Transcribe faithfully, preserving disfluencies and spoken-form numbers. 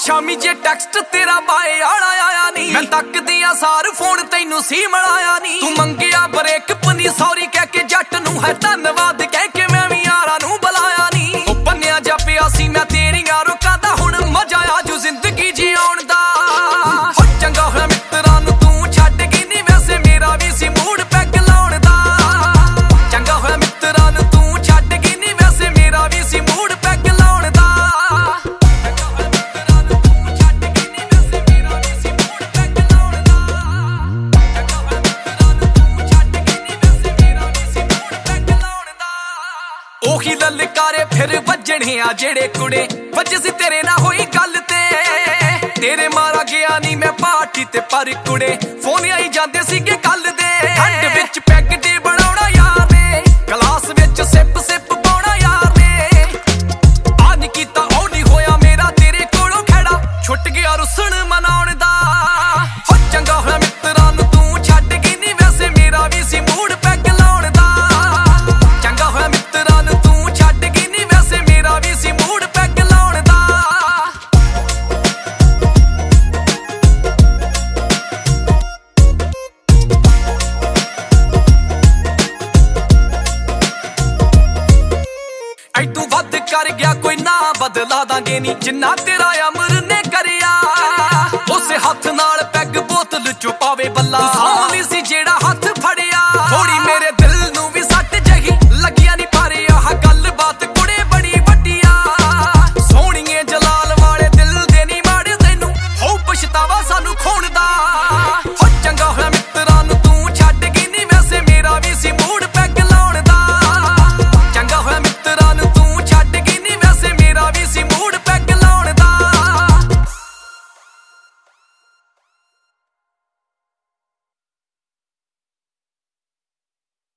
शामी जे text तेरा बाए आला आया नी, मैं तकदियां सार फोन तैनू सी मलाया नी। तू मंगिया ब्रेक पनी सॉरी कह के जट नू है धन्नवाद कह के मैं भी यारा नू बुलाया नी। ओ बन्निया जा पिया सी मैं तेरियां रोकां दा हुण मजा आ जू जिंदगी जीउण दा। हो चंगा होया मित्तरां नू तू छड्ड गई नी, वैसे मेरा भी सी मूड पैग लाउण दा। चंगा होया मित्तरां नू तू छड्ड गई नी, वैसे मेरा भी सी मूड पैग लाउण दा। ओही ललकारे फिर वजने आ जेड़े कुड़े वज सी तेरे ना होई गल ते। तेरे मारा गया नी मैं पार्टी ते पर कुड़े फोन आई जांदे सीगे कल दे। ठंड विच पैग डे बनाउणा यार ने, गलास विच सिप सिप पाउणा यार ने। आ नी कीता ओ नी होया मेरा तेरे कोलों खड़ा, छुट गया रुसन मनाउण दा। हो चंगा होया मित्तरां नू तू छड्ड गई नी, वैसे मेरा भी सी मूड पैग लाउण दा। चंगा होया मित्तरां नू तू छड्ड गई नी, वैसे मेरा भी सी मूड पैग लाउण दा। ऐतू वध कर गया कोई ना बदला दांगे नी, जिन्ना तेरा अमर ने करिया। उस हथ नाल पैग बोतल चो पावे बल्ला।